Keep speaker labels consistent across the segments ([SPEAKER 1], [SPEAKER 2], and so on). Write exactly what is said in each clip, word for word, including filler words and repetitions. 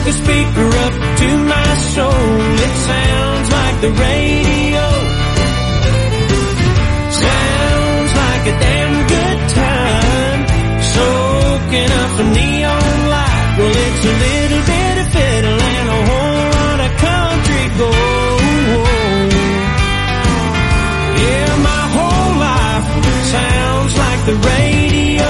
[SPEAKER 1] Hook a speaker up to my soul. It sounds like the radio. Sounds like a damn good time. Soaking up some neon light. Well, it's a little bit of fiddle and a whole lot of country gold. Yeah, my whole life sounds like the radio.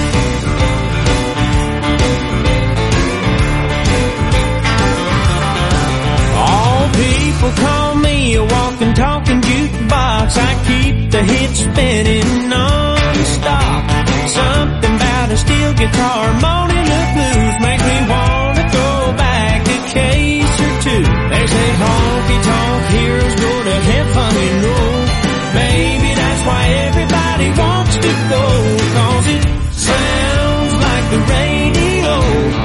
[SPEAKER 1] All people call me a walking, talking jukebox. I keep the hits spinning non-stop. Something about a steel guitar, moaning the blues, make me wanna go back a case or two. They say honky-tonk heroes go to heaven and roll. Maybe that's why everybody wants to go, 'cause it sounds like the radio.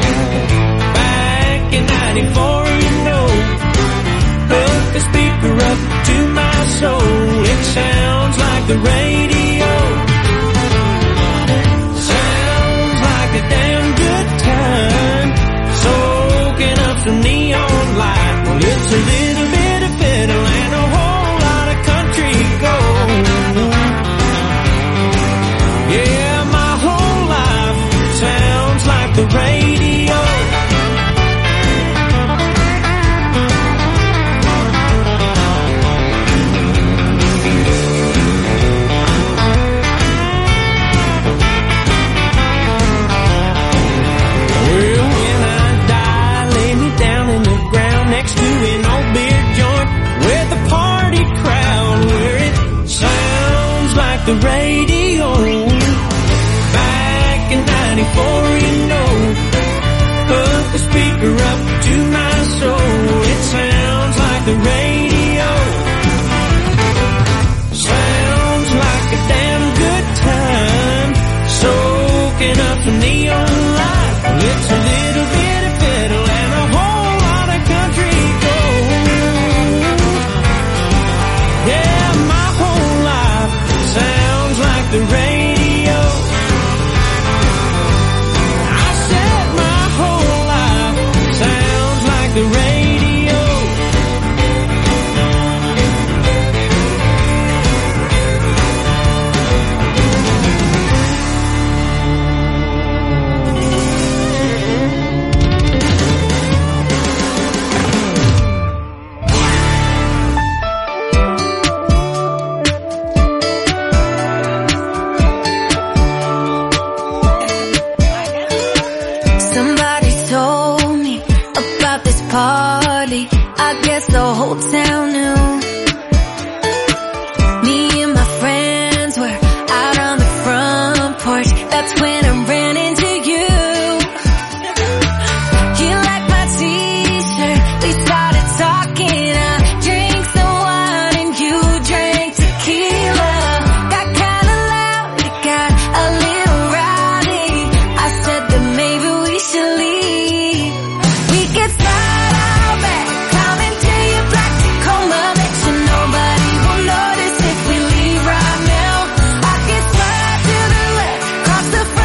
[SPEAKER 1] Back in ninety-four, you know. Hook the speaker up to my soul. It sounds like the radio. Sounds like a damn good time. Soaking up some neon light. Well, it's a little bit of fiddle and a whole lot of country gold. Yeah, my whole life sounds like the radio. Well, when I die, lay me down in the ground next to an old beer joint with a party crowd, where it sounds like the radio. Back in ninety-four, you know. Hook the speaker up to my soul. It sounds like the radio. Sounds like a damn good time. Soaking up some neon light. Well, it's a little bit of fiddle and a whole lot of country gold. Yeah, my whole life sounds like the radio. I said my whole life sounds like the radio.
[SPEAKER 2] Somebody told me about this party. I guess the whole town knew. Me and my friends were out on the front porch. That's when I ran into you. You liked my t-shirt. We started talking. I drank some wine and you drank tequila. Got kinda loud, it got a little rowdy. I said that maybe we should leave. We could slide out back, climb into your black Tacoma. Bet you nobody will notice if we leave right now. I could slide to the left, cross the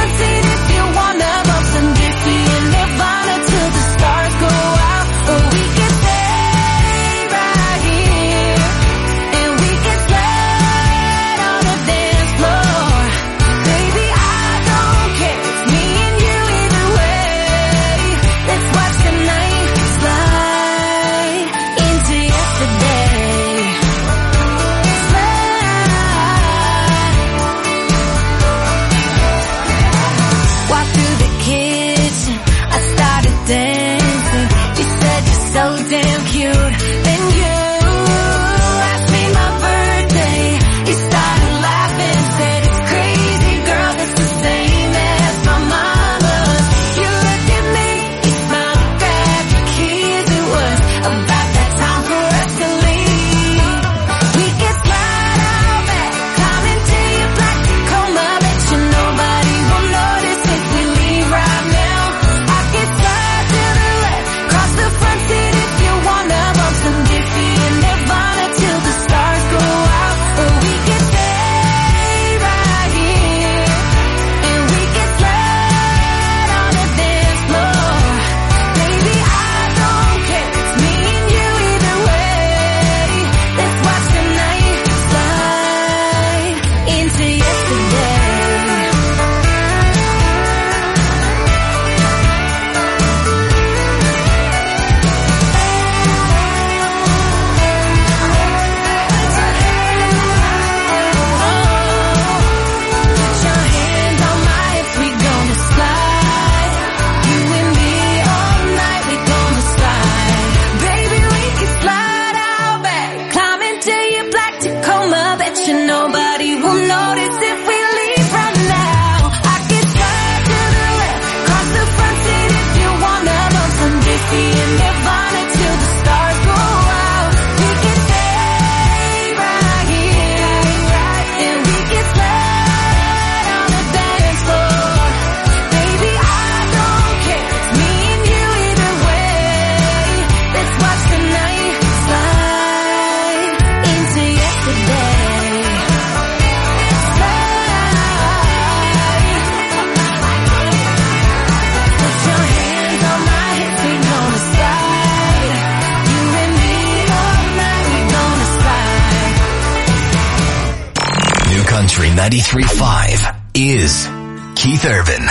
[SPEAKER 3] ninety-three point five is Keith Urban.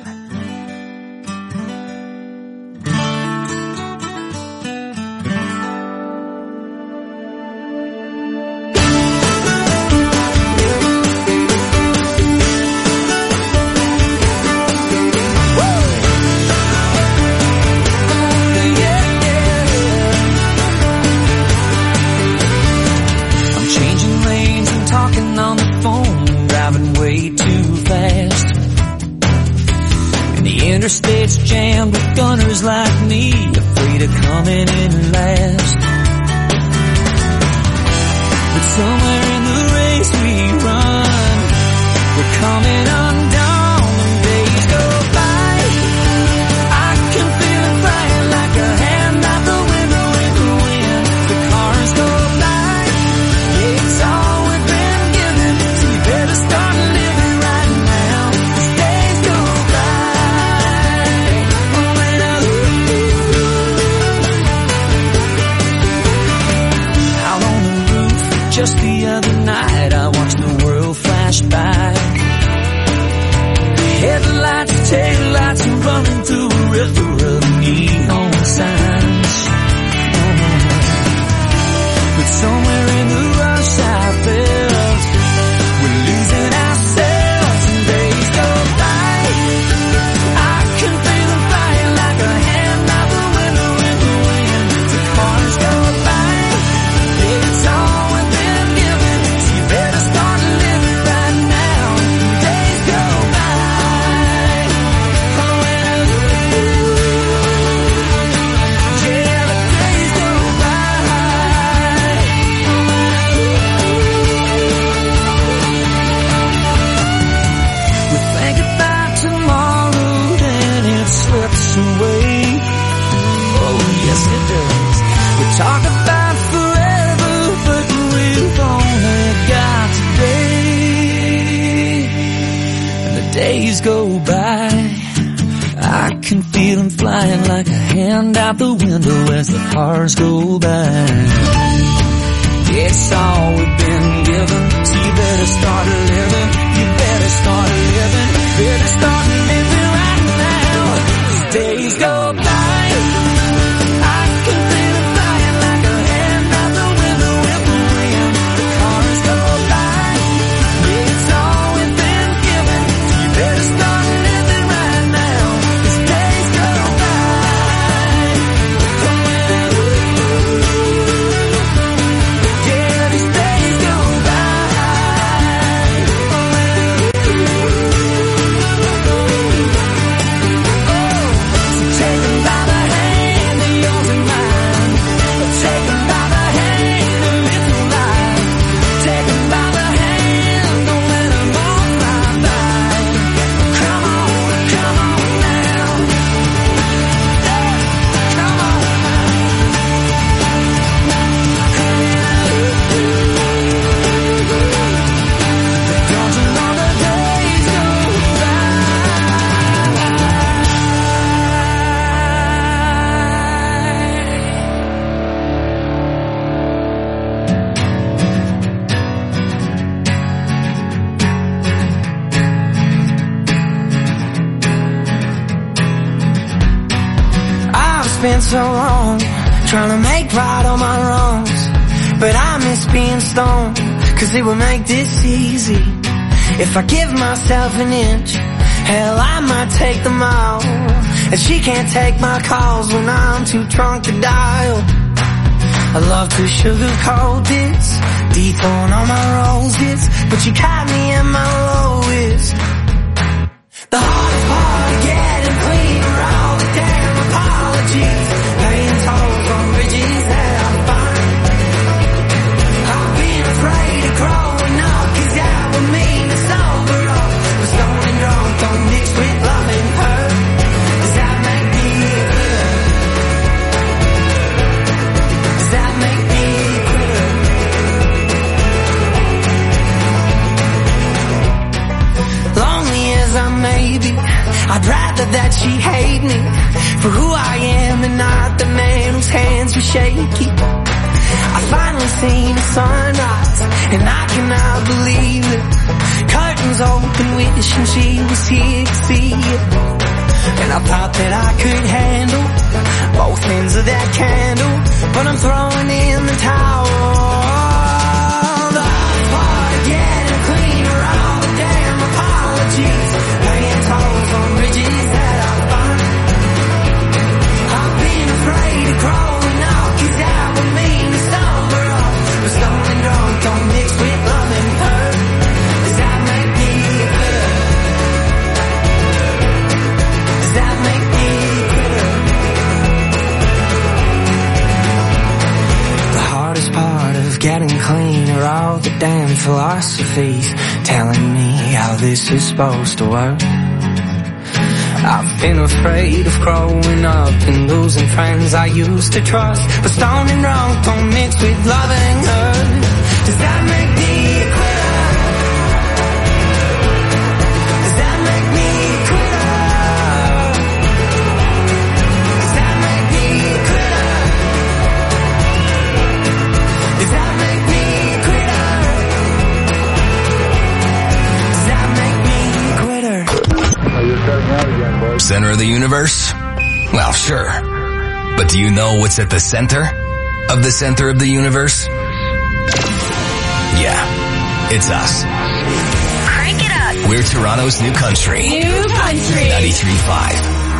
[SPEAKER 1] Interstate's jammed with gunners like me, afraid of coming in last. But somewhere in the race we run, we're coming undone when days go by. I can feel it flying like a hand out the window in the wind. The cars go by, yeah, it's all we've been given, so you better start living right now, 'cause days go by. Just the other night I watched the world flash by. Headlights, taillights are running through a river of neon signs. But somewhere in the rush I felt we're losing ourselves and days go by. I can feel them flying like a hand out the window in the wind. The cars go by, it's all talk about forever, but we've only got today. And the days go by, I can feel them flying like a hand out the window as the cars go by. It's all we've been given, so you better start living. You better start living. Better start living right now, 'cause days go by.
[SPEAKER 4] Been so long trying to make right all my wrongs, but I miss being stoned, 'cause it would make this easy. If I give myself an inch, hell, I might take the mile. And she can't take my calls when I'm too drunk to dial. I love to sugarcoat this, dethrone all my roses, but you caught me at my lowest. The hardest part of getting clean are all the damn apologies, paying tolls on bridges that I'm fine. I've been afraid of growing up, 'cause that would mean to sober up. But stoned and drunk don't mix with love and hurt. Does that make me clear? Does that make me clear? Lonely as I may be, I'd rather that she hate me for who I am and not the man whose hands were shaky. I finally seen the sunrise, and I cannot believe it. Curtains open, wishing she was here to see it. And I thought that I could handle both ends of that candle, but I'm throwing in the towel. The hard part of getting cleaner, all the damn apologies, laying tolls on bridges that I burned. I've been afraid of crawling up, 'cause that would mean to stumble up. But stoned and drunk don't mix with love and hurt. Does that make me good? Does that make me good? The hardest part of getting clean are all the damn philosophies telling me how this is supposed to work. I've been afraid of growing up and losing friends I used to trust. But stoned and drunk don't mix with love and hurt. Does that make me a quitter? Does that make me a quitter? Does that make me a quitter? Does that make me a quitter? Does that make me a quitter?
[SPEAKER 3] Center of the universe? Well, sure. But do you know what's at the center of the center of the universe? Yeah, it's us.
[SPEAKER 2] Crank it up.
[SPEAKER 3] We're Toronto's new country.
[SPEAKER 2] New country.
[SPEAKER 3] ninety-three point five.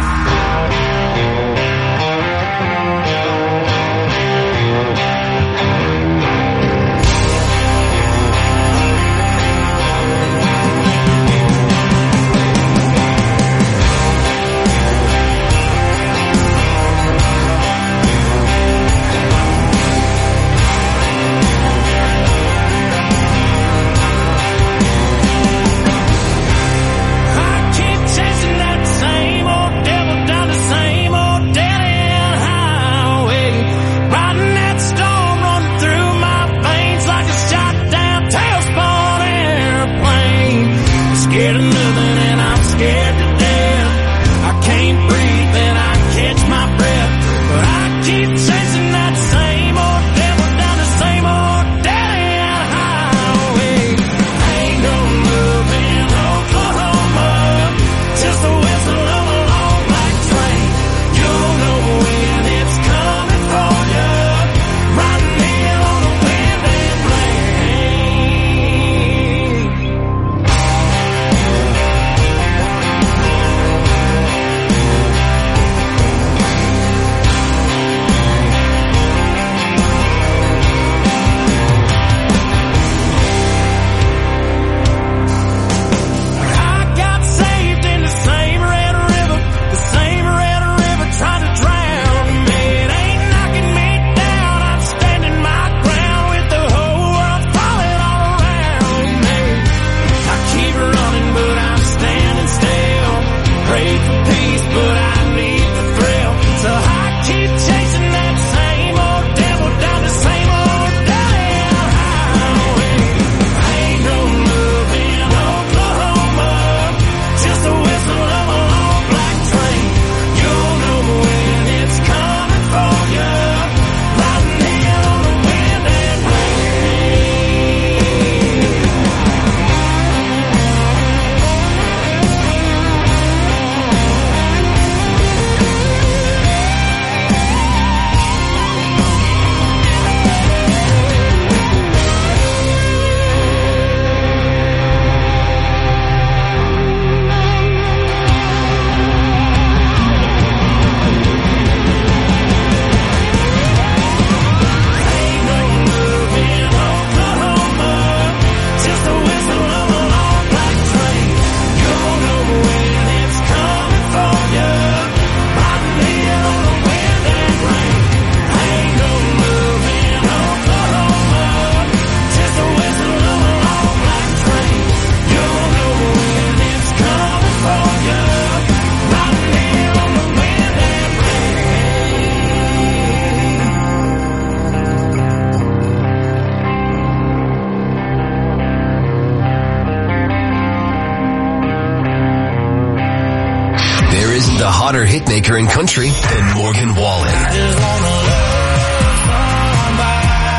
[SPEAKER 3] the hotter hitmaker in country than Morgan Wallen.
[SPEAKER 1] I just wanna love somebody.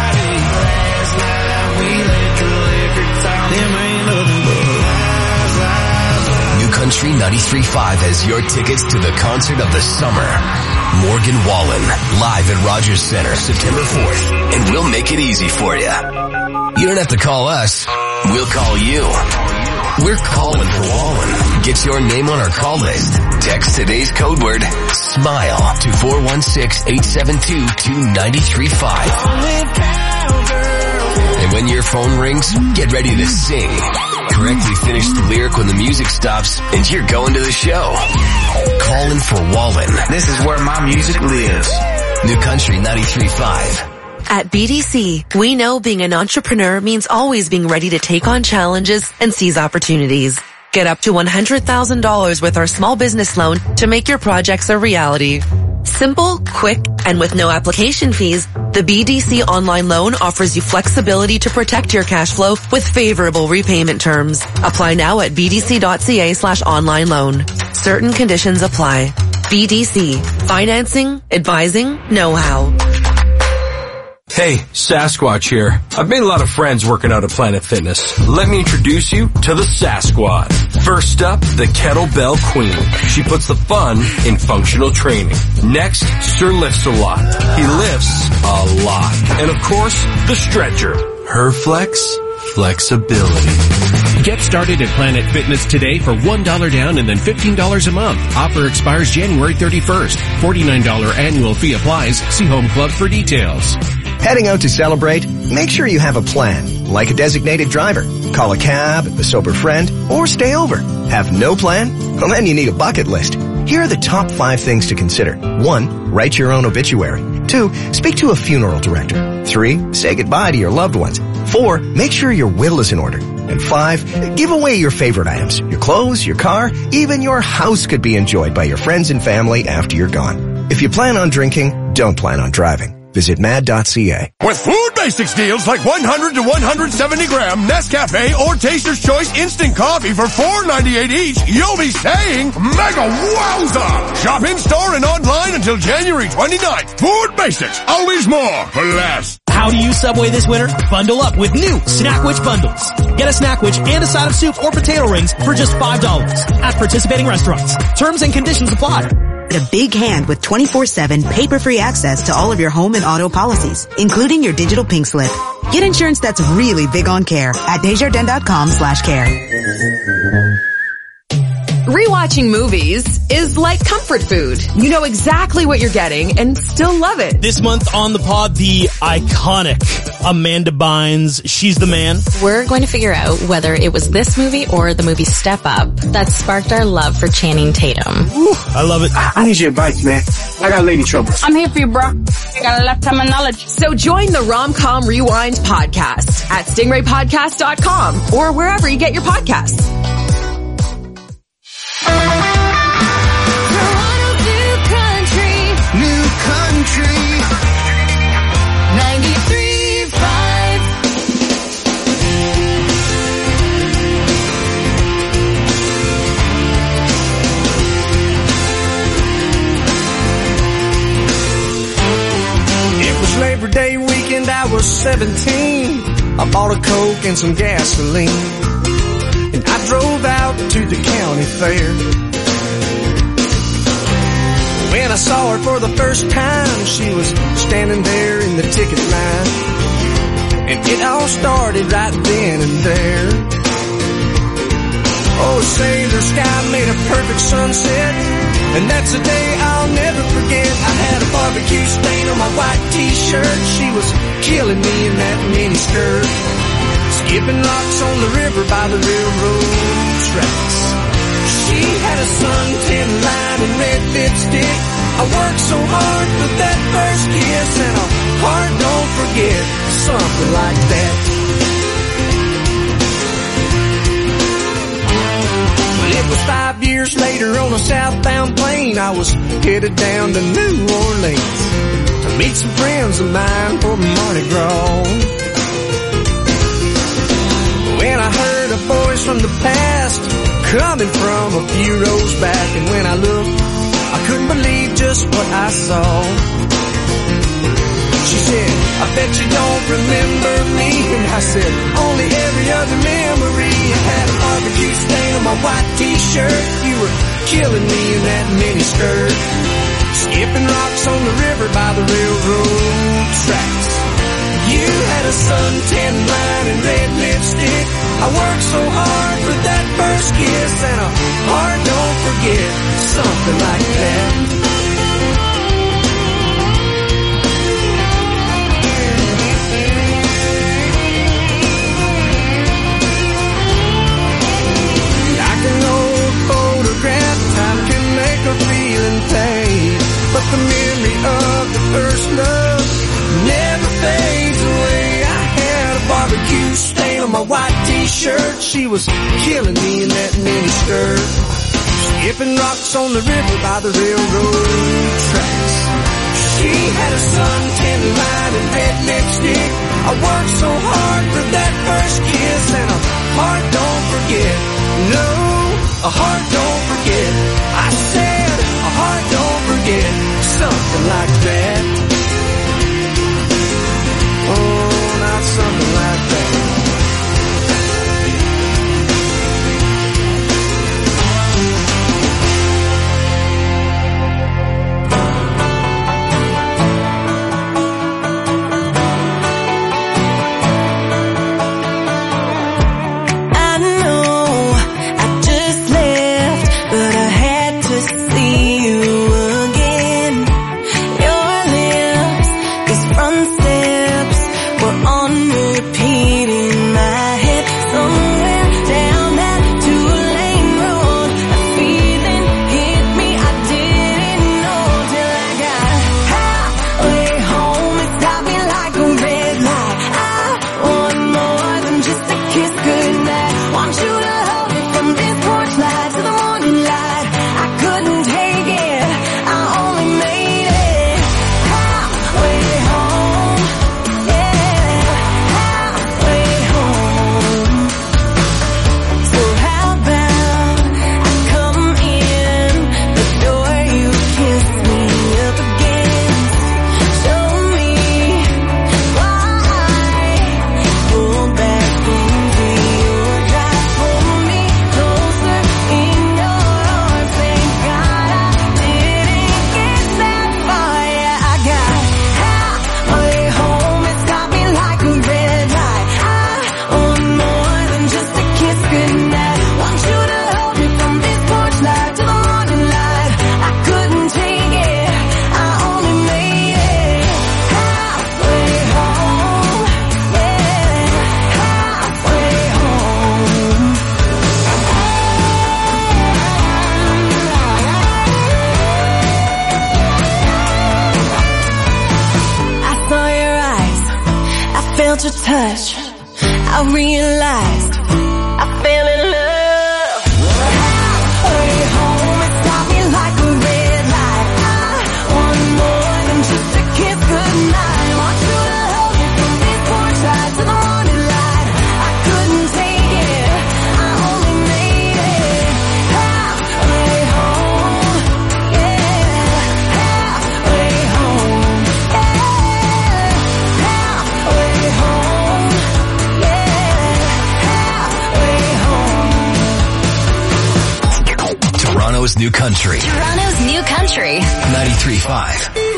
[SPEAKER 3] Country ninety-three point five has your tickets to the concert of the summer. Morgan Wallen, live at Rogers Center, September fourth. And we'll make it easy for you. You don't have to call us. We'll call you. We're calling for Wallen. Get your name on our call list. Text today's code word, SMILE, to four one six, eight seven two, two nine three five. And when your phone rings, get ready to sing. Correctly finish the lyric when the music stops, and you're going to the show. Calling for Wallen.
[SPEAKER 5] This is where my music lives.
[SPEAKER 3] New Country ninety-three point five.
[SPEAKER 6] At B D C, we know being an entrepreneur means always being ready to take on challenges and seize opportunities. Get up to one hundred thousand dollars with our small business loan to make your projects a reality. Simple, quick, and with no application fees, the B D C online loan offers you flexibility to protect your cash flow with favorable repayment terms. Apply now at bdc.ca slash online loan. Certain conditions apply. B D C. Financing, advising, know-how.
[SPEAKER 7] Hey, Sasquatch here. I've made a lot of friends working out at Planet Fitness. Let me introduce you to the Sasquad. First up, the Kettlebell Queen. She puts the fun in functional training. Next, Sir lifts a lot. He lifts a lot. And of course, the Stretcher. Her flex, flexibility.
[SPEAKER 8] Get started at Planet Fitness today for one dollar down and then fifteen dollars a month. Offer expires January thirty-first. forty-nine dollars annual fee applies. See Home Club for details.
[SPEAKER 9] Heading out to celebrate? Make sure you have a plan, like a designated driver. Call a cab, a sober friend, or stay over. Have no plan? Well, then you need a bucket list. Here are the top five things to consider. One, write your own obituary. Two, speak to a funeral director. Three, say goodbye to your loved ones. Four, make sure your will is in order. And five, give away your favorite items. Your clothes, your car, even your house could be enjoyed by your friends and family after you're gone. If you plan on drinking, don't plan on driving. Visit mad dot c a.
[SPEAKER 10] With Food Basics deals like one hundred to one hundred seventy gram Nescafe or Taster's Choice instant coffee for four ninety-eight each, you'll be saying mega wowza! Shop in store and online until January twenty-ninth. Food Basics, always more for less.
[SPEAKER 11] How to use Subway this winter? Bundle up with new Snackwich bundles. Get a Snackwich and a side of soup or potato rings for just five dollars at participating restaurants. Terms and conditions apply.
[SPEAKER 12] A big hand with twenty-four seven paper-free access to all of your home and auto policies, including your digital pink slip. Get insurance that's really big on care at desjardins.com slash care.
[SPEAKER 13] Rewatching movies is like comfort food. You know exactly what you're getting and still love it.
[SPEAKER 11] This month on the pod, the iconic Amanda Bynes, She's the Man.
[SPEAKER 14] We're going to figure out whether it was this movie or the movie Step Up that sparked our love for Channing Tatum.
[SPEAKER 11] Woo, I love it.
[SPEAKER 15] I need your advice, man. I got lady troubles.
[SPEAKER 16] I'm here for you, bro. I got a lifetime of knowledge.
[SPEAKER 13] So join the Rom-Com Rewind podcast at stingray podcast dot com or wherever you get your podcasts.
[SPEAKER 4] Labor Day weekend, I was seventeen. I bought a Coke and some gasoline, and I drove out to the county fair. When I saw her for the first time, she was standing there in the ticket line, and it all started right then and there. Oh, say the sky made a perfect sunset, and that's a day I'll never forget. I had a barbecue stain on my white t-shirt. She was killing me in that mini skirt, skipping rocks on the river by the railroad tracks. She had a suntan line and red lipstick. I worked so hard for that first kiss, and a heart don't forget, something like that. It was five years later on a southbound plane. I was headed down to New Orleans to meet some friends of mine for Mardi Gras. When I heard a voice from the past coming from a few rows back, and when I looked, I couldn't believe just what I saw. She said, I bet you don't remember me. And I said, only every other memory. I had a barbecue stain on my white t-shirt. You were killing me in that mini skirt. Skipping rocks on the river by the railroad tracks. You had a suntan line and red lipstick. I worked so hard for that first kiss, and a heart don't forget, something like that. Like an old photograph, time can make a feeling fade, but the memory of the first love never fades away. I had a barbecue stain on my white t-shirt. She was killing me in that mini skirt. Skipping rocks on the river by the railroad tracks. She had a suntan line and red lipstick. I worked so hard for that first kiss, and a heart don't forget. No, a heart don't forget. I said a heart don't forget, something like that. Oh, not something like that.
[SPEAKER 2] I know I just left, but I had to see you again. Your lips, these front steps were on repeat in my head. Somewhere down that two-lane road, a feeling hit me I didn't know till I got halfway home. It stopped me like a red light. I want more than just a kiss goodnight. Want you to hold me from this porch light to the morning light. I couldn't take it, I only made it halfway home. Yeah, halfway home. So how about I come in the door you kissed me up against? Show me why. Pull back into your drive, pull me closer in your arms. Thank God I didn't get that far. Yeah, I got halfway home. It stopped me like a red light. I want more than just a kiss goodnight. Want you to hold me from this porch light to the morning light. I couldn't take it, I only made it halfway home. Yeah, halfway home. I saw your eyes, I felt your touch, I realized I fell in love. Halfway home, it stopped me like a red light. I want more than just a kiss goodnight. Want you to hold me from this porch light to the morning light. I couldn't take it, I only made it halfway home. Yeah, halfway home. Yeah, halfway home. Yeah, halfway home.
[SPEAKER 3] Toronto's new country.
[SPEAKER 17] Toronto's new country.
[SPEAKER 3] ninety-three point five.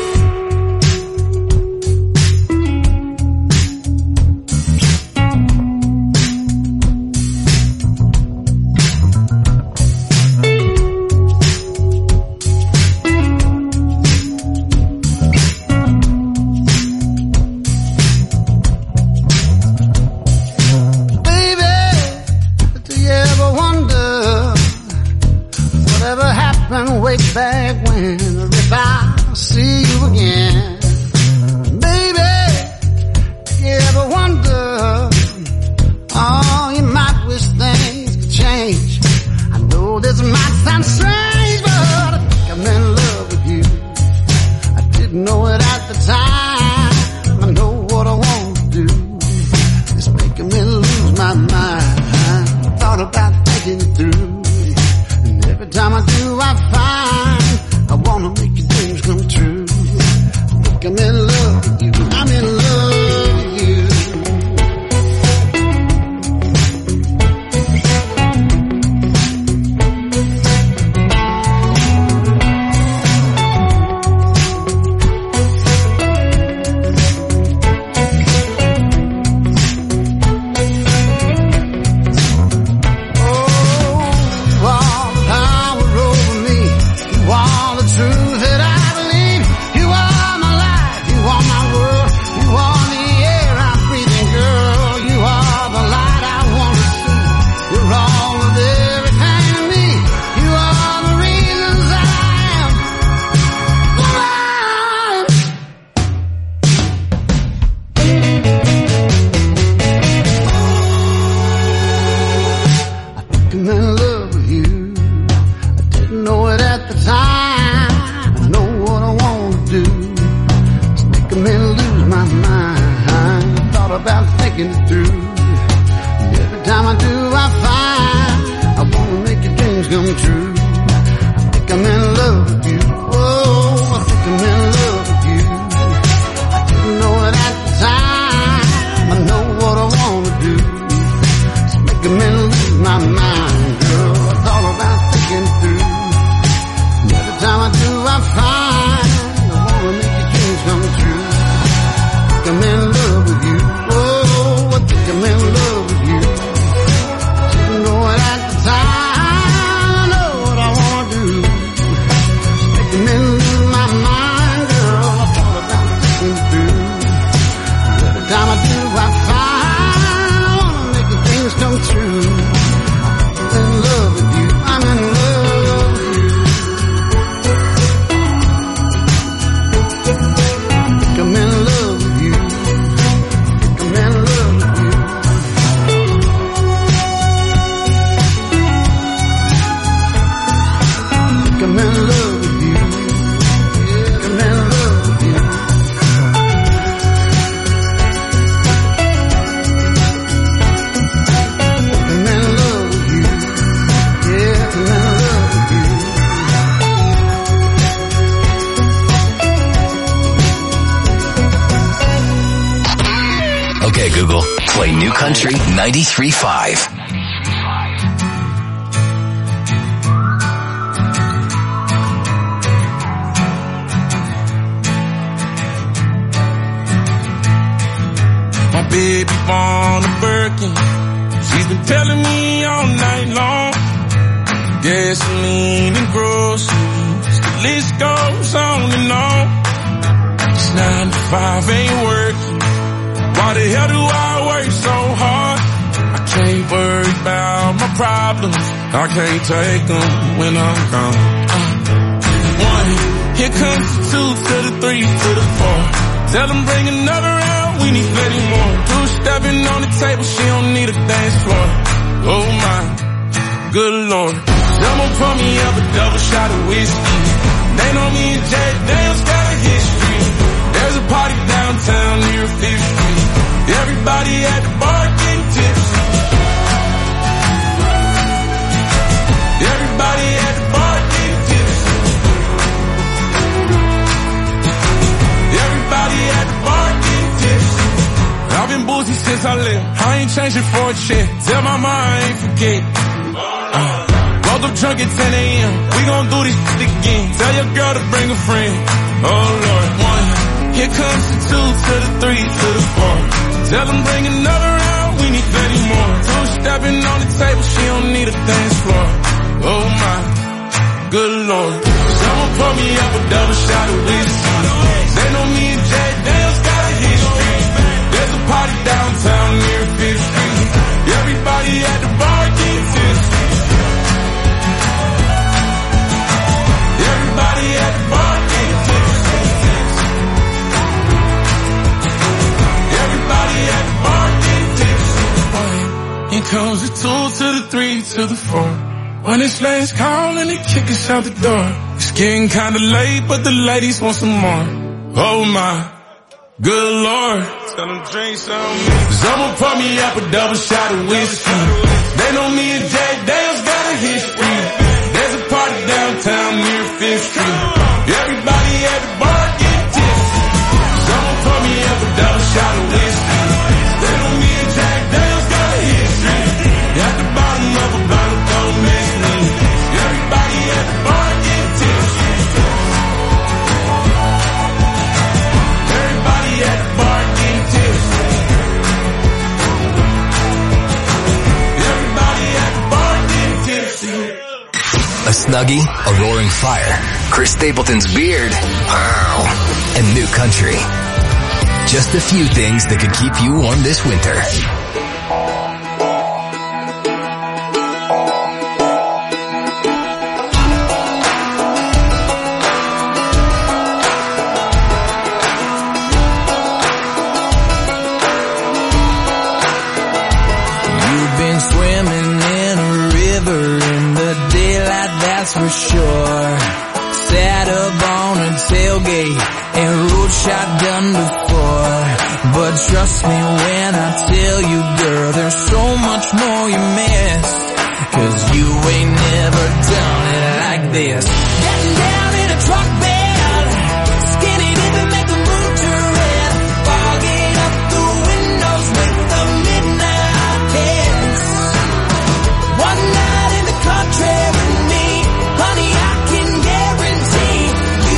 [SPEAKER 18] Baby, do you ever wonder whatever happened way back when? Or if I see you again? Baby, do you ever wonder? Oh, you might wish things could change. I know this might sound strange, but I think I'm in love with you. I didn't know it at the time. I know what I want to do. It's making me lose my mind. Thought about thinking it through, and every time I do, I find I wanna make your dreams come true. Look, I'm in love with you. I'm in love. I find I wanna make your dreams come true. I'm in love with you. Oh, I think I'm in love with you. Didn't know it at the time. I know what I wanna do. Making me lose my mind, girl. I thought about thinking through. Every time I do, I find I wanna make your dreams come true. I'm in love with you. I'm in love. I'm in love with you. I'm in love with you. I'm in love with you. I'm in love with you. I'm in love with you. Yeah, I'm in love with you.
[SPEAKER 3] Okay, Google, play New Country ninety-three point five.
[SPEAKER 17] My baby born a Birkin. She's been telling me all night long. Gasoline and groceries, the list goes on and on. It's nine to five, ain't working. Why the hell do I work so hard? I can't worry about my problems. I can't take them when I'm gone. Uh, one, here comes the two to the three to the four. Tell them bring another round, we need plenty more. Two stepping on the table, she don't need a dance floor. Oh my, good lord. Someone pour me up a double shot of whiskey. They know me and Jay Daniels got a history. There's a party downtown near Fifth Street. Everybody at the bar getting tipsy. Everybody at the bar getting tipsy. Everybody at the bar getting tipsy. I've been boozy since I left. I ain't changing for a check. Tell my mom I ain't forget. Uh, woke up drunk at ten a.m. We gon' do this shit again. Tell your girl to bring a friend. Oh Lord, one. Here comes the two to the three to the four. Tell them bring another round, we need plenty more. Two stepping on the table, she don't need a dance floor. Oh my, good lord. Someone pour me up a double shot of whiskey. They know me and Jay Daniels got a history. There's a party downtown near Fifth Street. Everybody at the bar getting tipsy. Everybody at the bar getting tipsy. Here comes the two to the three to the four. When it's last call and they kick us out the door. It's getting kinda late, but the ladies want some more. Oh my, good lord. Tell them drink some. Someone pour me up a double shot of whiskey. They know me and Jay Daniels got a history. There's a party downtown near Fifth Street. Everybody at the bar get tipsy. Someone pour me up a double shot of whiskey. They know me and Jack Daniels got a history. At the bottom of a bottle, don't miss me. Everybody at the bar get tipsy. Everybody at the bar get tipsy. Everybody at the bar get tipsy.
[SPEAKER 3] A Snuggie, a roaring fire, Chris Stapleton's beard, wow, and New Country. Just a few things that could keep you warm this winter.
[SPEAKER 1] You've been swimming in a river in the daylight, that's for sure. Sat up on a tailgate and rode shotgun before. But trust me when I tell you, girl, there's so much more you missed. Cause you ain't never done it like this. Getting down in a truck bed, skinny dipping, make the moon turn red. Fogging up the windows with the midnight kiss. One night in the country with me, honey, I can guarantee you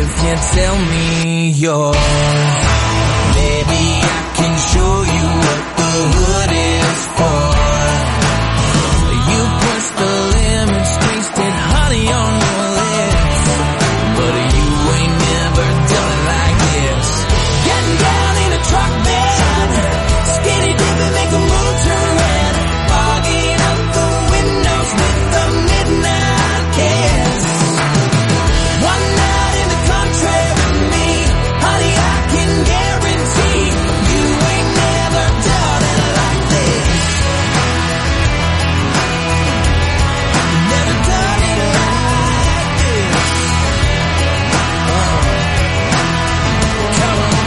[SPEAKER 1] if you tell me yours. Maybe I can show you what the hood is for. You pressed the lemons, tasted honey on your lips, but you ain't never done it like this. Getting down in a truck bed, skinny dipping, make a moon turn red, fogging up the windows with the midnight kiss. One night in the country with me, honey, I can guarantee you ain't never done it like this. Never done it like this. Uh-oh. Come on.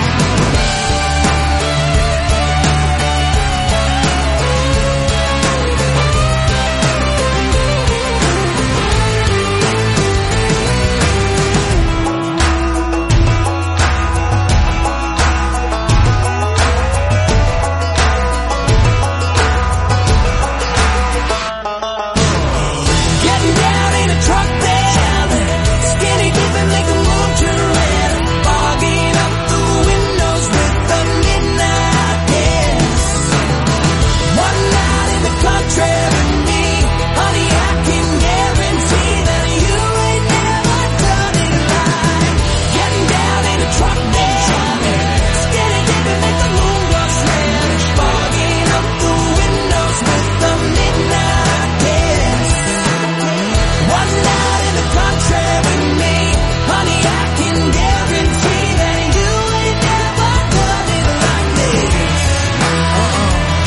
[SPEAKER 1] Getting down in a truck bed, skinny dipping, make a moon turn red, fogging up the windows with the midnight kiss. One night in the country with me, honey, I can guarantee that you ain't never done it right. Getting down in a truck bed, skinny dipping, make the moon glow red, fogging up the windows with the midnight kiss. One night in the country with me, honey, I can guarantee that you ain't never done it like this. Uh-uh.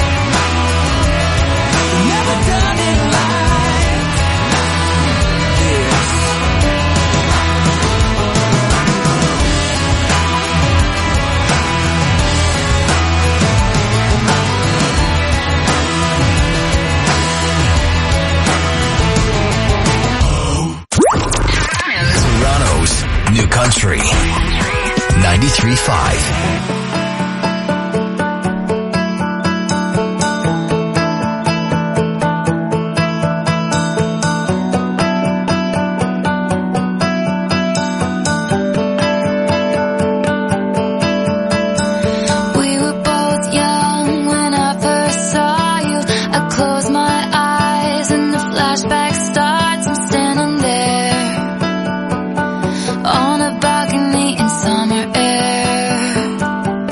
[SPEAKER 1] Never done it like this.
[SPEAKER 3] Toronto's New Country ninety-three point five.
[SPEAKER 2] We were both young when I first saw you. I close my eyes and the flashback starts. I'm standing there on a balcony in summer air.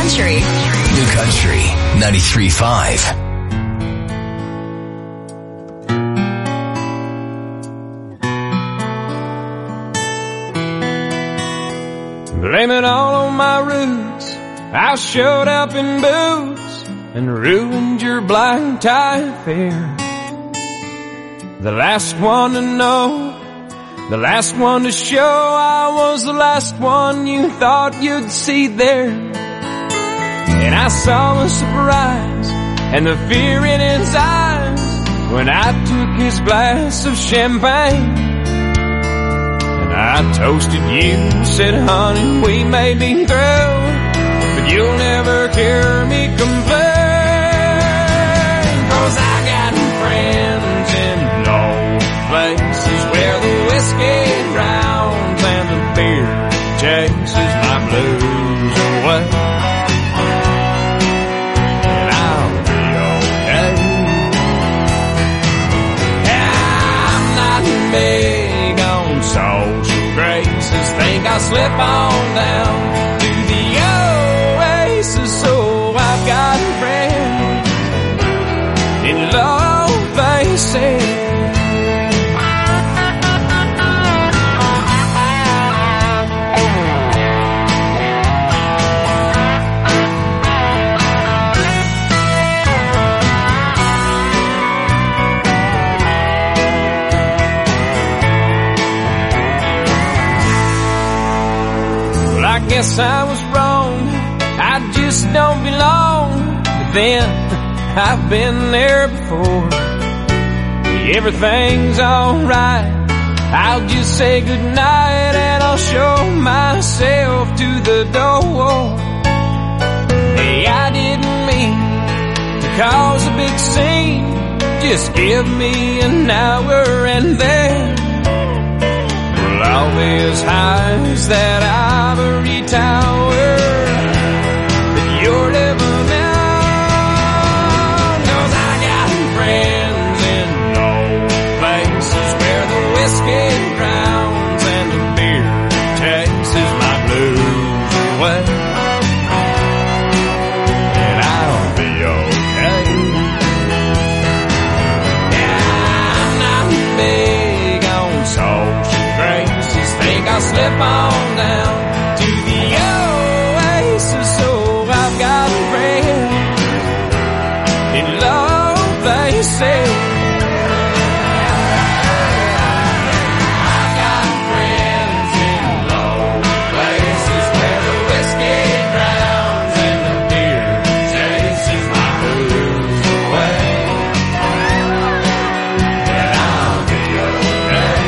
[SPEAKER 13] Country.
[SPEAKER 3] New Country ninety-three point five.
[SPEAKER 1] Blame it all on my roots. I showed up in boots and ruined your black tie affair. The last one to know, the last one to show, I was the last one you thought you'd see there. And I saw the surprise and the fear in his eyes when I took his glass of champagne. I toasted you, said, honey, we may be through, but you'll never hear me complain. 'Cause I got friends in low places where the whiskey drowns and the beer chases my blues away. And I'll be okay. I'm not big on social graces, think I'll slip on down to the oasis. So I've got friends in low places. I guess I was wrong, I just don't belong. But then, I've been there before. Everything's alright, I'll just say goodnight and I'll show myself to the door. Hey, I didn't mean to cause a big scene, just give me an hour and then I'll be as high as that ivory tower that you're living on. 'Cause I got friends in low places where the whiskey drowns and the beer chases my blues away. And I'll be okay. Yeah, I'm not big on social graces, think I'll slip on down to the oasis. So I've got friends in low places. I've got friends in low places where the whiskey drowns and the beer chases my blues away. And I'll be okay.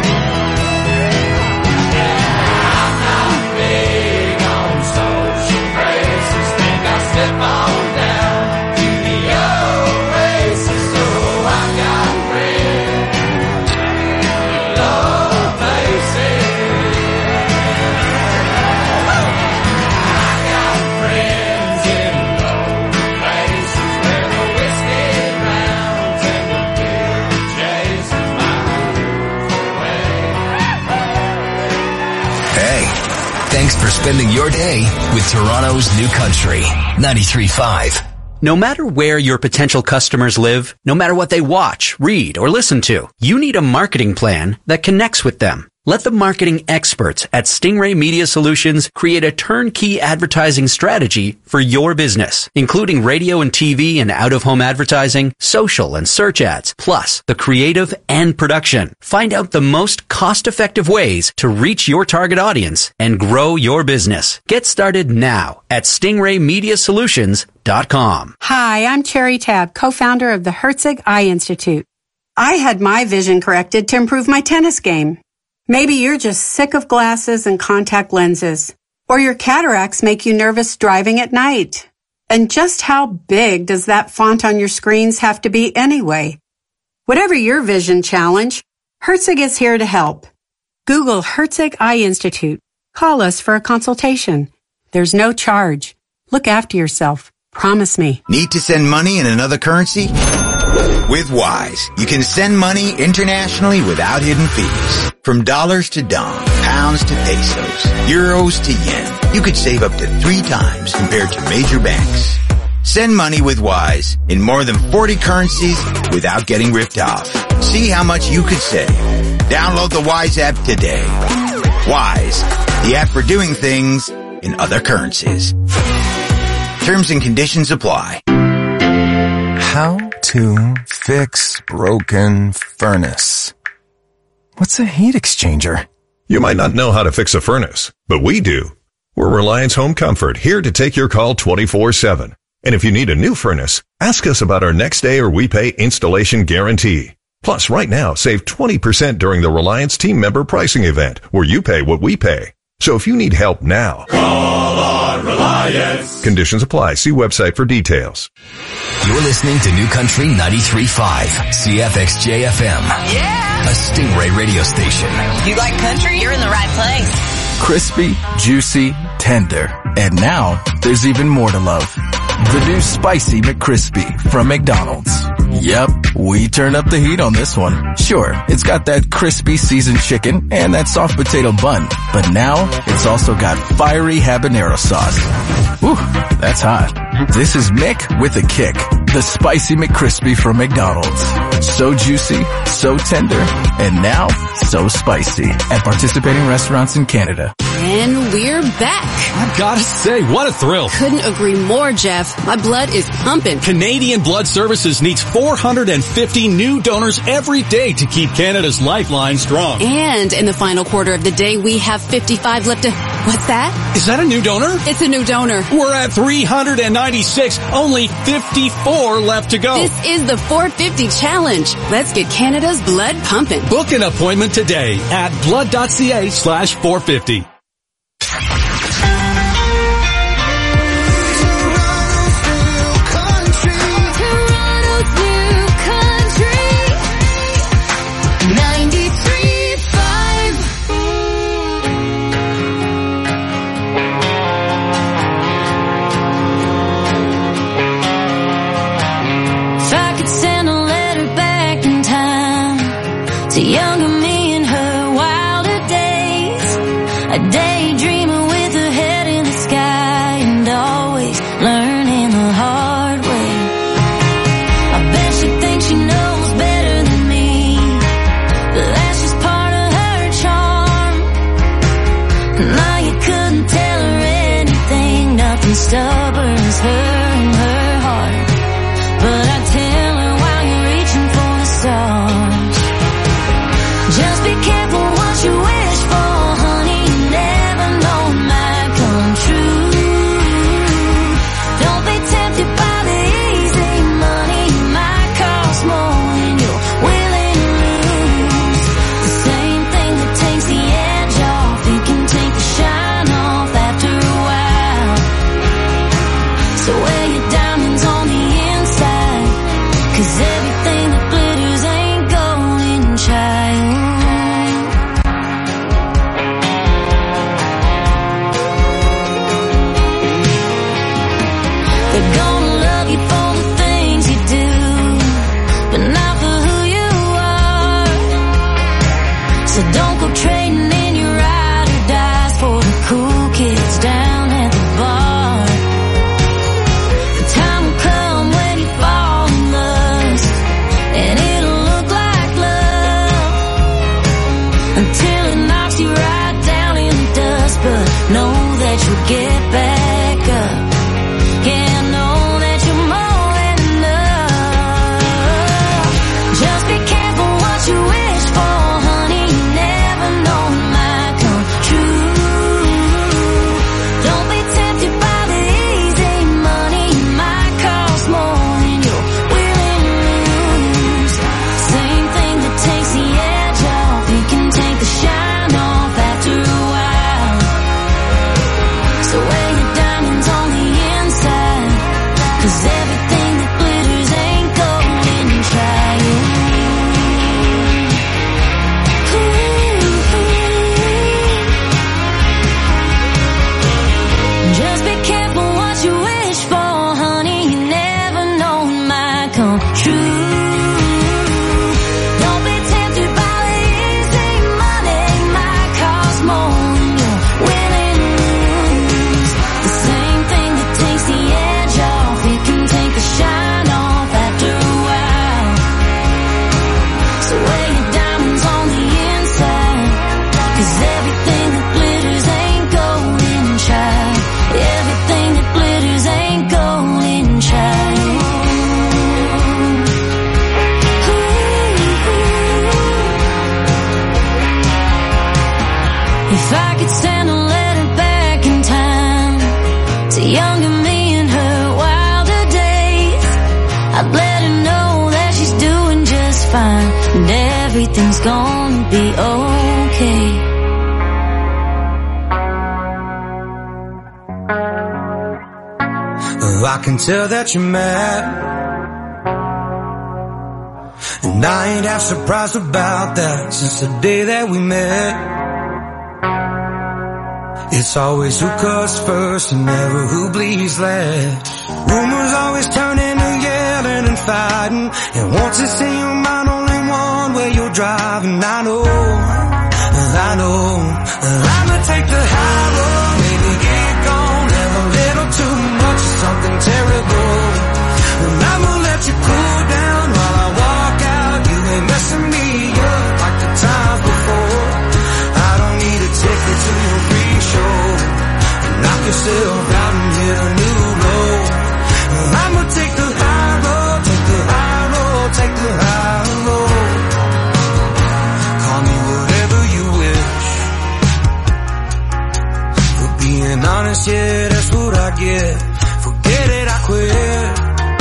[SPEAKER 1] Slip on down to the oasis. So I've got friends in low places. I got friends in low places where the whiskey drowns and the beer chases my blues away.
[SPEAKER 3] Hey, thanks for spending your day with Toronto's New Country ninety-three point five.
[SPEAKER 19] No matter where your potential customers live, no matter what they watch, read, or listen to, you need a marketing plan that connects with them. Let the marketing experts at Stingray Media Solutions create a turnkey advertising strategy for your business, including radio and T V and out-of-home advertising, social and search ads, plus the creative and production. Find out the most cost-effective ways to reach your target audience and grow your business. Get started now at stingray media solutions dot com.
[SPEAKER 20] Hi, I'm Cherry Tab, co-founder of the Herzig Eye Institute. I had my vision corrected to improve my tennis game. Maybe you're just sick of glasses and contact lenses, or your cataracts make you nervous driving at night. And just how big does that font on your screens have to be anyway? Whatever your vision challenge, Herzig is here to help. Google Herzig Eye Institute. Call us for a consultation. There's no charge. Look after yourself. Promise me.
[SPEAKER 21] Need to send money in another currency? With Wise, you can send money internationally without hidden fees. From dollars to dong, pounds to pesos, euros to yen. you could save up to three times compared to major banks. Send money with Wise in more than forty currencies without getting ripped off. See how much you could save. Download the Wise app today. Wise, the app for doing things in other currencies. Terms and conditions apply.
[SPEAKER 5] How to fix broken furnace. What's a heat exchanger?
[SPEAKER 22] You might not know how to fix a furnace, but we do. We're Reliance Home Comfort, here to take your call twenty-four seven. And if you need a new furnace, ask us about our next day or we pay installation guarantee. Plus, right now, save twenty percent during the Reliance team member pricing event, where you pay what we pay. So if you need help now,
[SPEAKER 23] call on Reliance.
[SPEAKER 22] Conditions apply. See website for details.
[SPEAKER 3] You're listening to New Country ninety-three point five, C F X J F M.
[SPEAKER 24] Yeah!
[SPEAKER 3] A Stingray radio station.
[SPEAKER 24] You like country? You're in the right place.
[SPEAKER 5] Crispy, juicy, tender. And now, there's even more to love. The new Spicy McCrispy from McDonald's. Yep, we turned up the heat on this one. Sure, it's got that crispy seasoned chicken and that soft potato bun. But now, it's also got fiery habanero sauce. Whew, that's hot. This is Mick with a kick. The Spicy McCrispy from McDonald's. So juicy, so tender, and now so spicy. At participating restaurants in Canada.
[SPEAKER 25] And we're back.
[SPEAKER 11] I've got to say, what a thrill.
[SPEAKER 25] Couldn't agree more, Jeff. My blood is pumping.
[SPEAKER 11] Canadian Blood Services needs four hundred fifty new donors every day to keep Canada's lifeline strong.
[SPEAKER 25] And in the final quarter of the day, we have fifty-five left to... What's that?
[SPEAKER 11] Is that a new donor?
[SPEAKER 25] It's a new donor.
[SPEAKER 11] We're at three hundred ninety-six, only fifty-four left to go.
[SPEAKER 25] This is the four fifty challenge. Let's get Canada's blood pumping.
[SPEAKER 11] Book an appointment today at blood.ca slash 450.
[SPEAKER 2] To younger me in her wilder days, a daydreamer with her head in the sky and always learning the hard way. I bet she thinks she knows better than me, but that's just part of her charm. Now you couldn't tell her anything, nothing stubborn as her and her heart. But I tell her while you're reaching for the stars, just be careful what you wish for, honey. You never know it might come true. Don't be tempted by the easy money. It might cost more than you're willing to lose. The same thing that takes the edge off, it can take the shine off after a while. So wear your diamonds on the inside, 'cause everything that glitters ain't golden, child. They're gonna love you for the things you do, but not for who you are. So don't go trading in your ride or dies for the cool kids down at the bar. The time will come when you fall in lust, and it'll look like love until it knocks you right down in the dust. But know that you'll get back up. Yeah, know to younger me in her wilder days. I'd let her know that she's doing just fine and everything's gonna be okay.
[SPEAKER 4] I can tell that you're mad, and I ain't half surprised about that since the day that we met. It's always who cuts first and never who bleeds last. Rumors always turn into yelling and fighting, and once it's in your mind only one way you're driving. I know, I know, I'ma take the high road, maybe get gone, have a little too much of something terrible, and I'ma let you cool down while I walk out. You ain't messing me up like the times before. I don't need a ticket to your free show, knock yourself out and hit a new low. I'ma take the high road, take the high road, take the high road. Call me whatever you wish. For being honest, yeah, that's what I get. Forget it, I quit.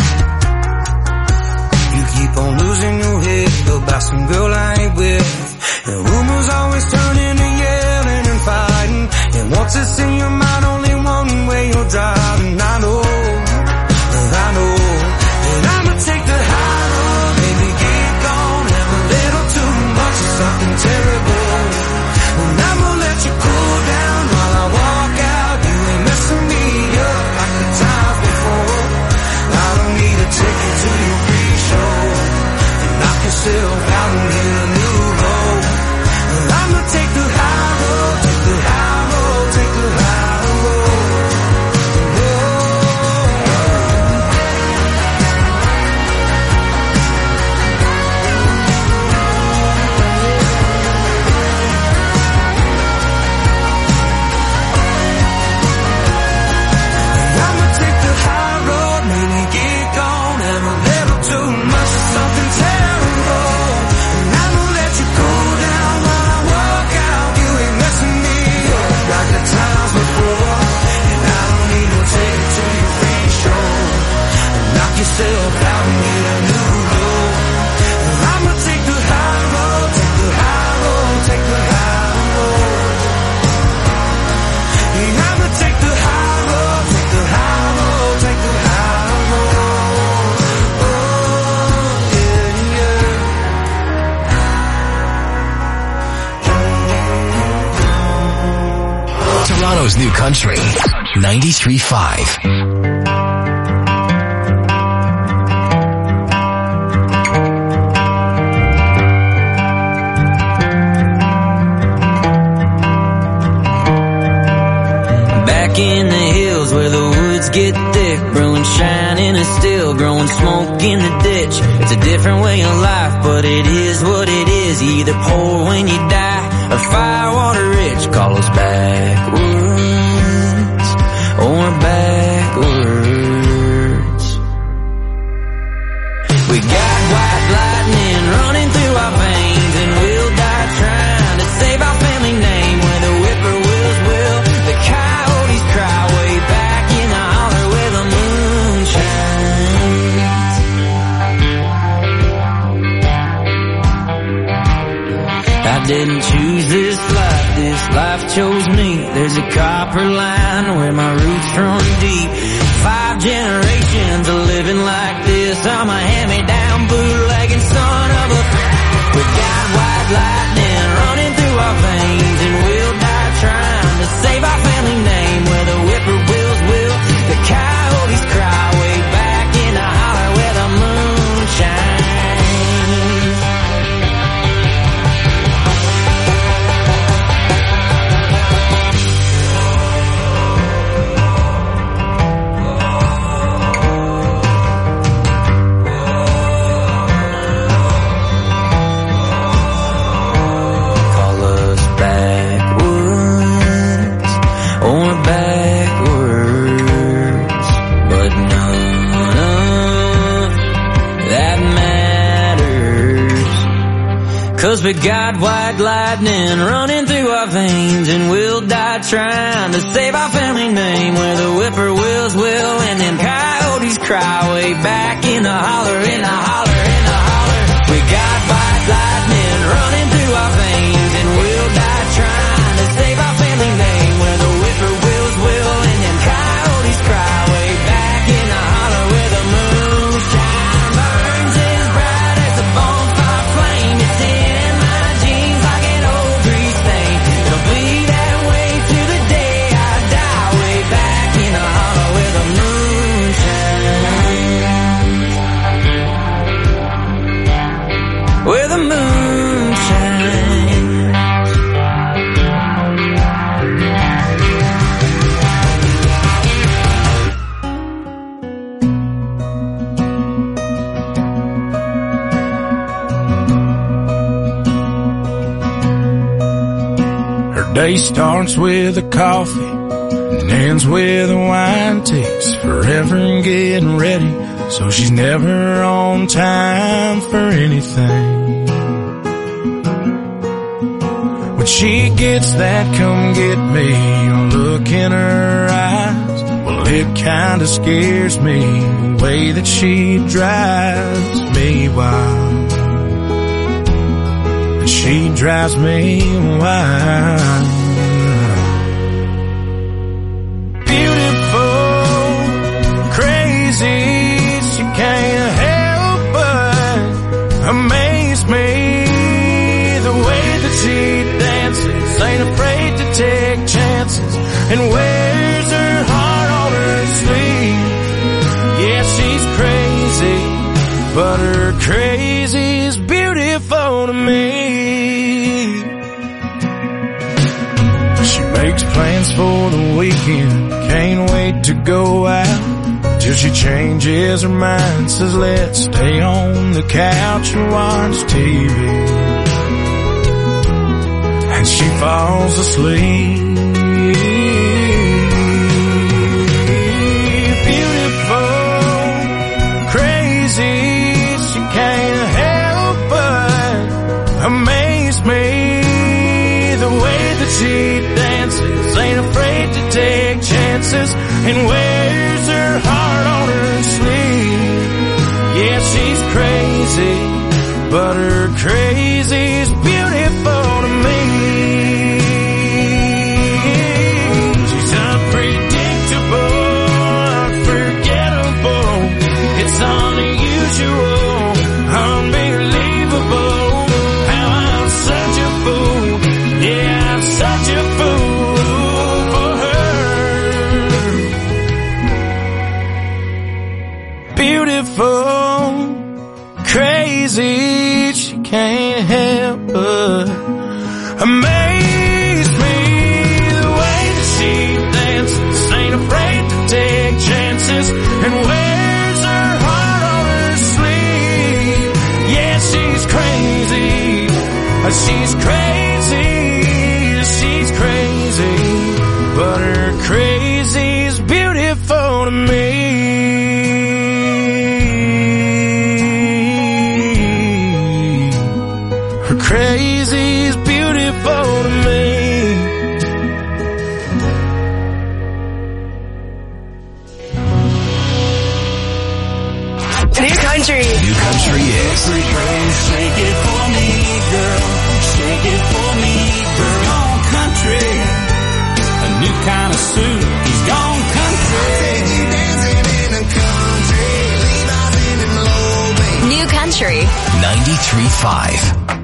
[SPEAKER 4] You keep on losing your head about some girl I ain't with, and rumors always turn into yelling and fighting, and once it's in your mind only one way you're driving. I know, I know, and I'ma take the high road, maybe get gone, have a little too much of something terrible, and I'ma let you cool down while I walk out. You ain't messing me up like the times before. I don't need a ticket to your free show, knock yourself out and hit a new low. I'ma take the high road, take the high road, take the high road. I'ma take the high road, maybe get gone, have a little too much of something terrible, and I'ma let you cool down while I walk out. You ain't messing me up like the times before, and I don't need no ticket to your free show, knock yourself out and get a new low. I'ma take the high road, take the high road, take the high road. Yeah, I'ma take the high road, take the high road, take the high road. Oh, yeah, yeah.
[SPEAKER 3] Toronto's new country, ninety-three point five.
[SPEAKER 1] Back in the hills where the woods get thick, brewing shine in a still, growing smoke in the ditch. It's a different way of life, but it is what it is. You either poor when you die or firewater rich. Call us backwards or backwards. We got white lightning running through our veins, and we'll die trying to save our family name. Where the whippoorwills will, the coyotes cry way back in the holler where the moon shines. I didn't choose this life, this life chose me. There's a copper line where my roots run deep. Five generations of living like this. I'm a hand-me-down bootlegging son of a... We got white lightning running through our veins, and we'll die trying to save our family name. Where the whippoorwills will, the coyotes cry way back in the holler where the moon shines. Cause we got white lightning running through our veins, and we'll die trying to save our family name. Where the whippoorwill way back in the holler, in the holler, in the holler. We got white lightning running through our veins, and we'll die trying to save our family name. Where the whippoorwills will and them coyotes cry, way back in the holler where the moonshine burns as bright as a bonfire flame. It's in my jeans like an old grease stain. It'll be that way through the day I die, way back in the holler where the moonshine, where the moonshine.
[SPEAKER 17] Her day starts with a coffee and ends with a wine. Takes forever getting ready, so she's never on time for anything. When she gets that come get me look in her eyes, well, it kinda scares me the way that she drives me wild. And she drives me wild. Beautiful, crazy, she can't help but amaze me. The way that she dances, ain't afraid to take chances, and wears her heart on her sleeve. Yeah, she's crazy, but her crazy's beautiful to me. She makes plans for the weekend, can't wait to go out, till she changes her mind, says let's stay on the couch and watch T V. And she falls asleep. Beautiful, crazy, she can't help but amaze me. The way that she dances, ain't afraid to take chances, and wears her heart on her sleeve. Yeah, she's crazy, but her crazy's beautiful to me. She's unpredictable, unforgettable. It's unusual, unbelievable. How I'm such a fool. Yeah, I'm such a fool for her. Beautiful, crazy, she can't help but amaze me. The way that she dances, ain't afraid to take chances, and wears her heart on her sleeve. Yeah, she's crazy, she's crazy, she's crazy, but her crazy's beautiful to me. Her crazy's beautiful to me.
[SPEAKER 6] New country.
[SPEAKER 3] New country is.
[SPEAKER 1] Shake it for me, girl. Shake it for me, girl. Gone country. A new kind of suit. He's gone country.
[SPEAKER 6] New country.
[SPEAKER 3] ninety-three point five.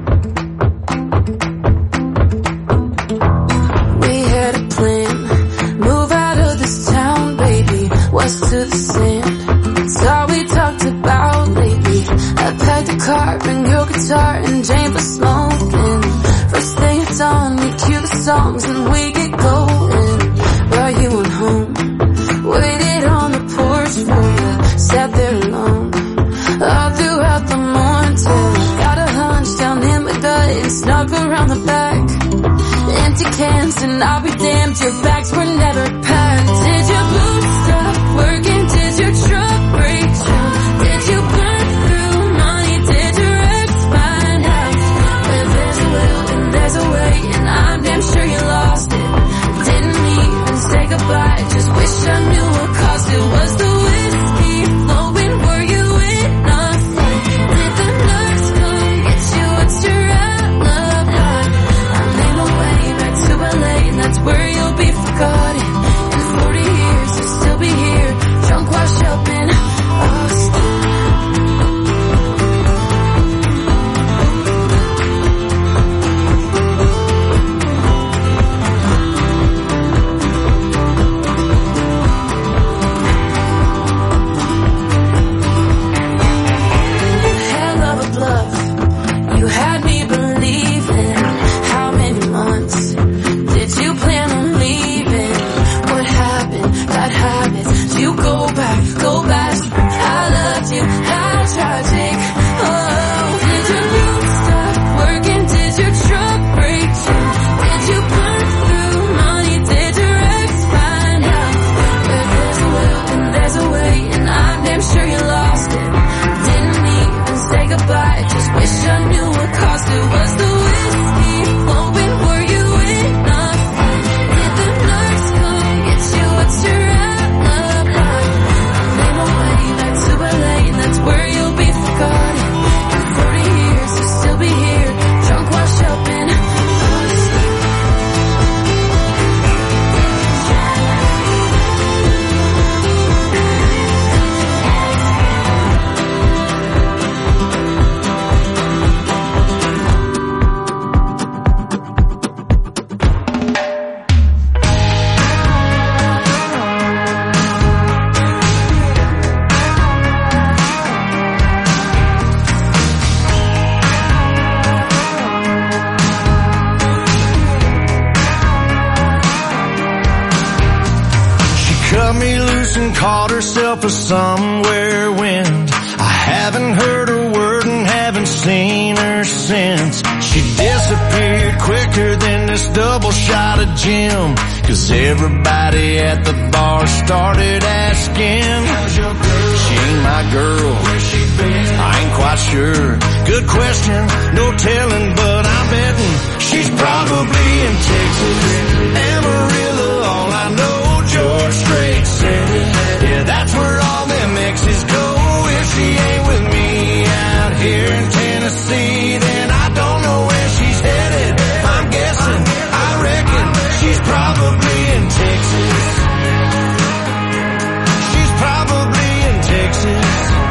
[SPEAKER 2] We had a plan. Move out of this town, baby. West to the sand. It's all we talked about lately. I packed a car, bring your guitar, and Jane for smoking. First thing it's on, we cue the songs and we get going. Brought you on home, waited on the porch for you, sat there alone all throughout the morning till got a hunch down in my gut and snuck around the back. Empty cans and I'll be damned, your bags were never packed. Did your boots stop working? Did your truck break down? Did you burn through money? Did your ex find out? Where there's a will and there's a way, and I'm damn sure you lost it. Didn't even say goodbye, just wish I knew what caused it. Was the whiskey flowing?
[SPEAKER 1] and called herself a somewhere wind. I haven't heard a word and haven't seen her since. She disappeared quicker than this double shot of gin, 'cause everybody at the bar started asking, how's your girl? She ain't my girl. Where's she been? I ain't quite sure. Good question, no telling, but I'm betting she's probably in Texas. Amarillo, all I know, George Strait said it. Yeah, that's where all them exes go. If she ain't with me out here in Tennessee, then I don't know where she's headed. I'm guessing, I reckon she's probably in Texas. She's probably in Texas.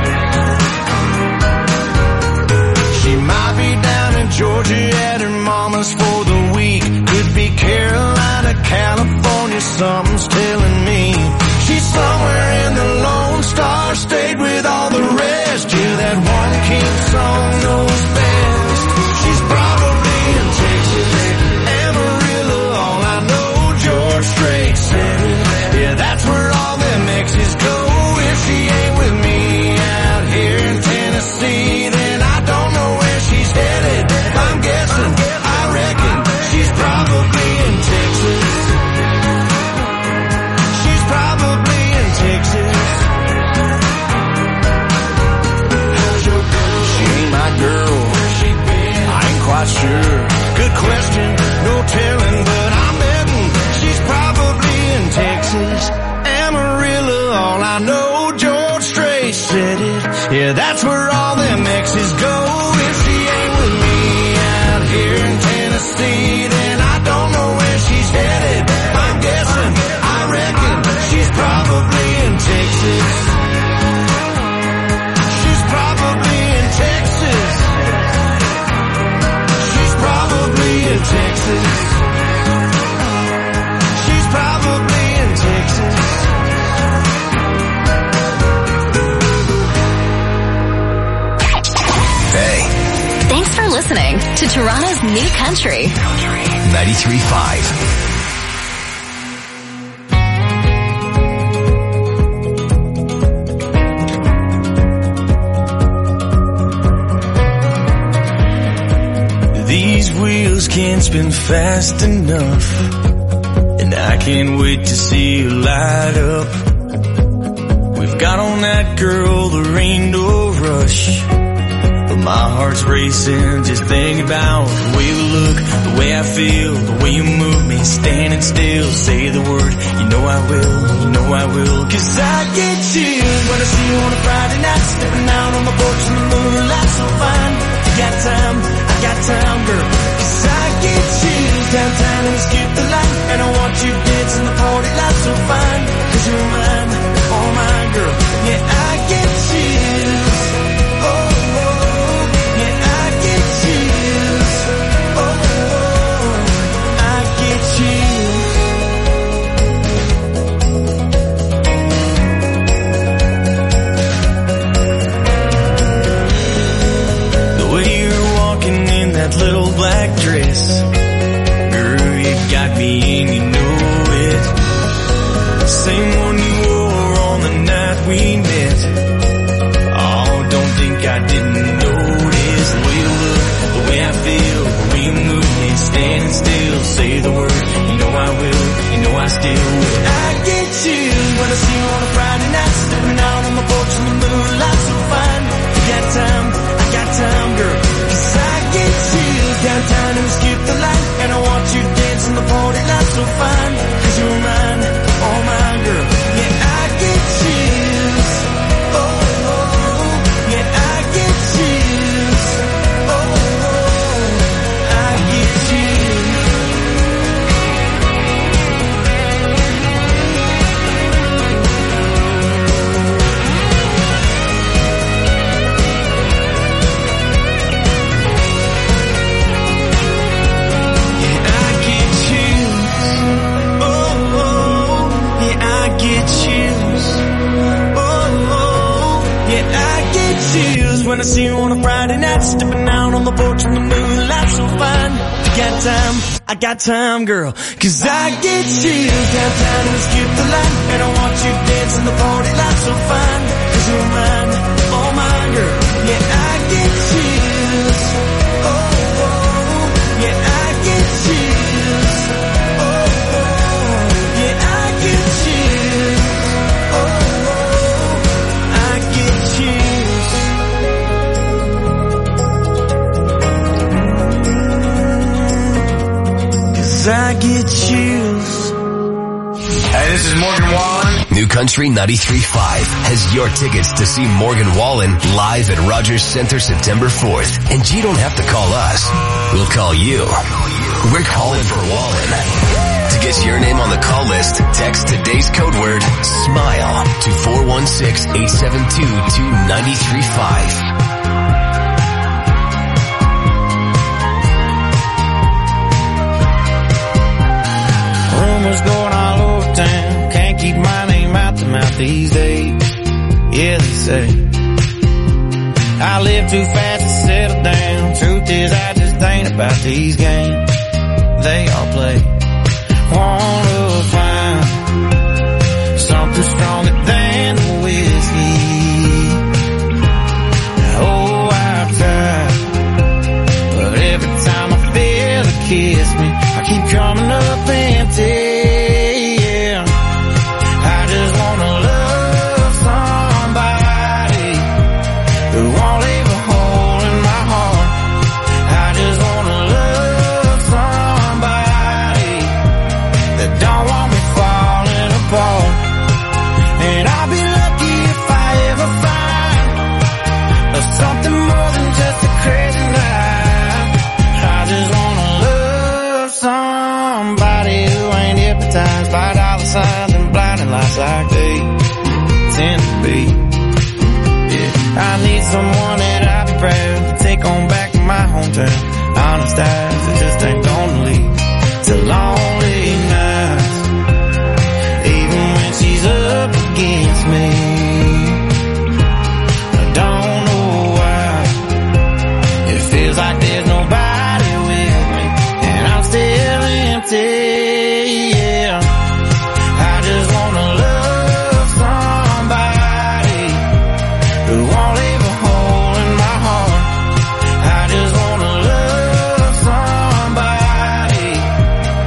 [SPEAKER 1] She might be down in Georgia at her mama's for the week. Could be Carolina, California, something's telling me. She's somewhere in the Lone Star State with all the rest. Yeah, that one king song knows best. She's probably in Texas. Amarillo, all I know, George Strait said it. Yeah, that's where all them exes go. If she ain't with me out here in Tennessee, then I don't know where she's headed. I'm guessing, I reckon she's probably in Texas. She's probably in Texas. How's your girl? She ain't my girl. Where's she been? I ain't quite sure. Good question, no telling, but I'm betting she's probably in Texas. Amarillo, all I know, George Strait said it. Yeah, that's where all them exes go. If she ain't with me out here in Tennessee, then I don't know where she's headed. I'm guessing, I reckon she's probably in Texas. She's probably in Texas. She's probably in Texas. She's probably in Texas.
[SPEAKER 3] Hey.
[SPEAKER 6] Thanks for listening to Toronto's New Country.
[SPEAKER 3] ninety-three point five.
[SPEAKER 1] These wheels can't spin fast enough, and I can't wait to see you light up. We've got on that girl, there ain't no rush, but my heart's racing just thinking about the way you look, the way I feel, the way you move me, standing still. Say the word, you know I will, you know I will. 'Cause I get chills when I see you on a Friday night, stepping out on my porch in the moonlight, so fine. You got time, I got time, girl. 'Cause I get chills downtown and skip the light, and I want you dancing the party light, so fine. 'Cause you're mine, all mine, girl. Yeah, I get chills. Oh, oh, yeah, I get chills. Oh, oh, I get chills. The way you're walking in that little black dress, girl, you got me and you know it. Same one you wore on the night we met. Oh, don't think I didn't notice the way you look, the way I feel, the way you move me, standing still. Say the word, you know I will, you know I still will. I get chills when I see you on a Friday night, stepping out on my porch in the moonlight, so fine. You got time, I got time, girl. 'Cause I get chills downtown and skip the light, and I want you dancing the party light, so fine. 'Cause you're mine, all mine, girl. Yeah, I get chills. Oh, oh, yeah, I get chills. Oh, oh, I get chills. Yeah, I get chills. Oh, oh, yeah, I get chills. Oh, oh, yeah, I get chills when I see you on a Friday night, stepping out on the porch in the moonlight, so fine.
[SPEAKER 4] got time, I got time, girl. Cause I get chills downtown and skip the line. And I want you dancing the party lights so fine. Cause you're mine, oh mine, girl. Yeah, I get chills. Oh, oh, yeah, I get chills. Oh, oh, yeah, I get chills. Oh, oh, I get chills. Cause I get chills.
[SPEAKER 21] Hey, this is Morgan Wallen.
[SPEAKER 3] New Country ninety-three point five has your tickets to see Morgan Wallen live at Rogers Center September fourth. And you don't have to call us. We'll call you. We're calling for Wallen. To get your name on the call list, text today's code word SMILE to four one six, eight seven two, two nine three five.
[SPEAKER 1] Rumors going all over town. Can't keep my name out the mouth these days. Yeah, they say I live too fast to settle down. Truth is, I just ain't about these games they all play. Wanna find something stronger than the whiskey. Oh, I've tried, but every time I feel a kiss me, I keep coming up empty. Yeah, I just wanna love somebody who won't leave a hole in my heart. I just wanna love somebody that don't want me falling apart. And I'll be lucky if I ever find something more than just a crazy night. I just wanna love somebody who ain't hypnotized by dollar signs and blinding lights like they tend to be. Yeah, I need someone that I'll be proud to take on back to my hometown. Honest eyes that just ain't gonna leave. It's a long